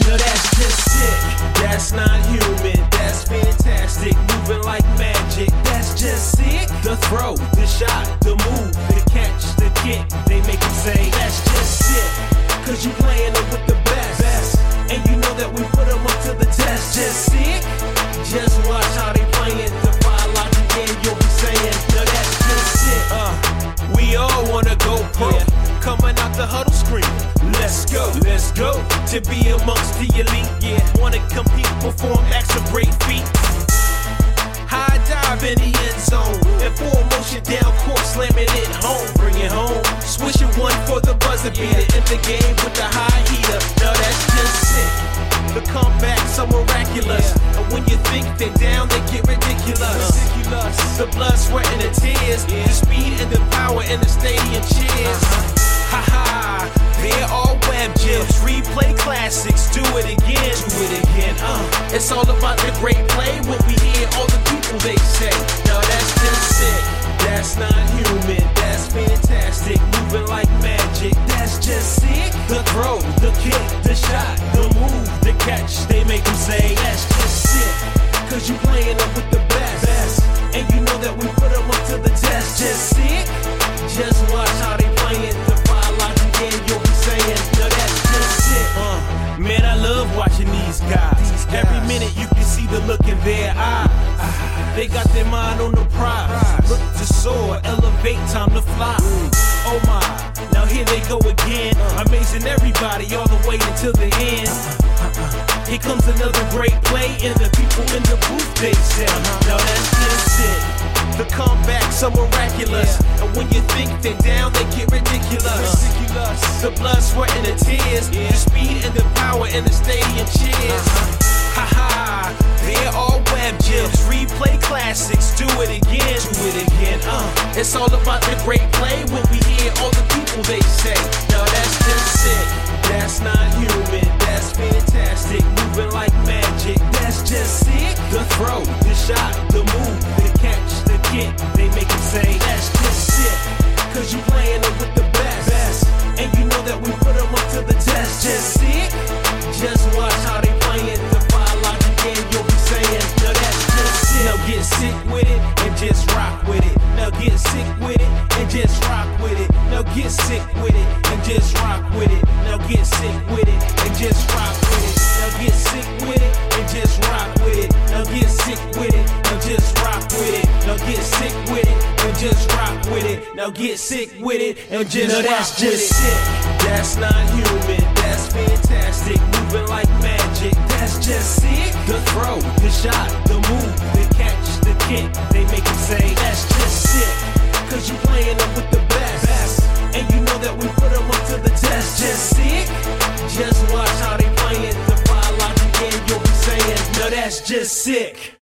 Now that's just sick. That's not human, that's fantastic. Moving like magic, that's just sick. The throw, the shot, the move, the catch, the kick, they make them say that's just sick. Cause you playing it with the best. And you know that we put them up to the test. Just sick. Just watch how they playing. Defy logic and you'll be saying, no, that's just sick. We all wanna go pro. Coming out the huddle screaming, let's go. To be amongst the elite, wanna compete, perform acts of great feat. High dive in the end zone, and full motion down court, slamming it home. Bring it home, swishing one for the buzzer beater. In the game with the high heater, now that's just sick. The comebacks are miraculous, and when you think they're down, they get ridiculous. The blood, sweat, and the tears, the speed and the power in the stadium cheers. Ha ha, they're all web gems. Replay classics, do it again. It's all about the great play when we hear all the people they say. No, that's just sick. That's not human, that's fantastic. Moving like magic, that's just sick. The throw, the kick, the shot, the move, the catch, they make them say that's just sick. Cause you playing up with the best. And you know that we put them up to the test. Just sick. Just watch how they playing. Defy logic and you'll be saying, no, that's just sick. Man, I love watching these guys. Every minute you can see the look in their eyes. They got their mind on the prize. Look to soar, elevate, time to fly. Oh my, now here they go again. Amazing everybody all the way until the end. Here comes another great play, and the people in the booth they say, now that's just it. The comebacks are miraculous, and when you think they're down, they get ridiculous. The blood, sweat, and the tears, the speed and the power in the stadium cheers. Ha ha, they're all web gems. Replay classics, do it again. It's all about the great play when we hear all the people they say. No, that's just sick. That's not human, that's fantastic. Moving like magic, that's just sick. The throw, the shot, the move, the catch, the kick, they make them say that's just sick. Cause you playing it with the best. And you know that we put them up to the test. Just sick. Just watch how they playing. Defy logic and you'll be saying, no, that's just sick. Now get sick with it and just rock with it. Now get sick with it and just rock with it. Now get sick with it and just rock with it. Now get sick with it and just rock with it. Now get sick with it and just rock with it. Now get sick with it and just rock with it. Now get sick with it and just rock with it. Now get sick with it and just rock with it. Sick. That's not human, that's fantastic. Moving like magic, that's just sick. The throw, the shot, the move, the catch, the kick, they make them say that's just sick. Cause you playing up with the best. And you know that we put them up to the test. Just sick. Just watch how they playing. Defy logic and you'll be saying, no, that's just sick.